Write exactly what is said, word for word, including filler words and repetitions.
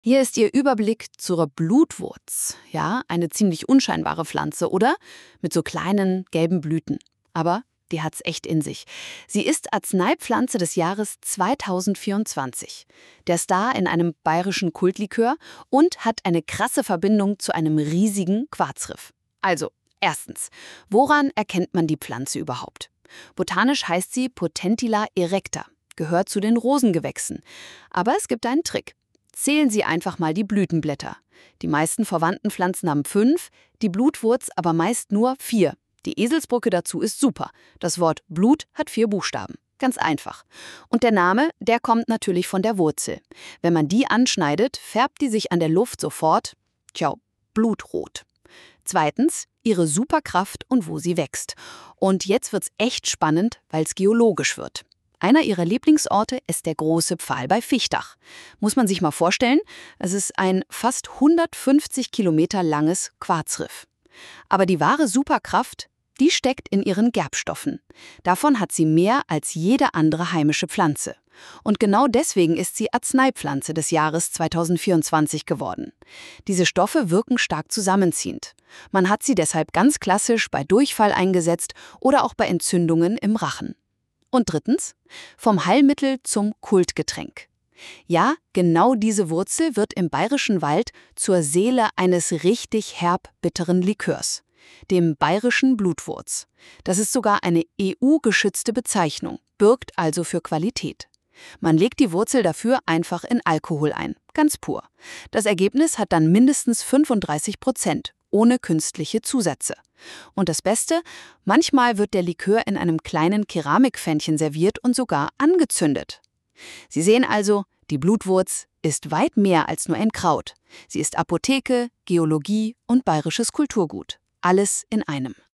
Hier ist Ihr Überblick zur Blutwurz. Ja, eine ziemlich unscheinbare Pflanze, oder? Mit so kleinen gelben Blüten. Aber die hat's echt in sich. Sie ist Arzneipflanze des Jahres zweitausendvierundzwanzig. Der Star in einem bayerischen Kultlikör und hat eine krasse Verbindung zu einem riesigen Quarzriff. Also, erstens, woran erkennt man die Pflanze überhaupt? Botanisch heißt sie Potentilla erecta, gehört zu den Rosengewächsen. Aber es gibt einen Trick. Zählen Sie einfach mal die Blütenblätter. Die meisten verwandten Pflanzen haben fünf, die Blutwurz aber meist nur vier. Die Eselsbrücke dazu ist super. Das Wort Blut hat vier Buchstaben. Ganz einfach. Und der Name, der kommt natürlich von der Wurzel. Wenn man die anschneidet, färbt die sich an der Luft sofort, tja, blutrot. Zweitens, ihre Superkraft und wo sie wächst. Und jetzt wird's echt spannend, weil es geologisch wird. Einer ihrer Lieblingsorte ist der Große Pfahl bei Fichtach. Muss man sich mal vorstellen, es ist ein fast hundertfünfzig Kilometer langes Quarzriff. Aber die wahre Superkraft, die steckt in ihren Gerbstoffen. Davon hat sie mehr als jede andere heimische Pflanze. Und genau deswegen ist sie Arzneipflanze des Jahres zweitausendvierundzwanzig geworden. Diese Stoffe wirken stark zusammenziehend. Man hat sie deshalb ganz klassisch bei Durchfall eingesetzt oder auch bei Entzündungen im Rachen. Und drittens, vom Heilmittel zum Kultgetränk. Ja, genau diese Wurzel wird im Bayerischen Wald zur Seele eines richtig herb-bitteren Likörs, dem Bayerischen Blutwurz. Das ist sogar eine E U-geschützte Bezeichnung, birgt also für Qualität. Man legt die Wurzel dafür einfach in Alkohol ein, ganz pur. Das Ergebnis hat dann mindestens fünfunddreißig Prozent, ohne künstliche Zusätze. Und das Beste, manchmal wird der Likör in einem kleinen Keramikpfännchen serviert und sogar angezündet. Sie sehen also, die Blutwurz ist weit mehr als nur ein Kraut. Sie ist Apotheke, Geologie und bayerisches Kulturgut. Alles in einem.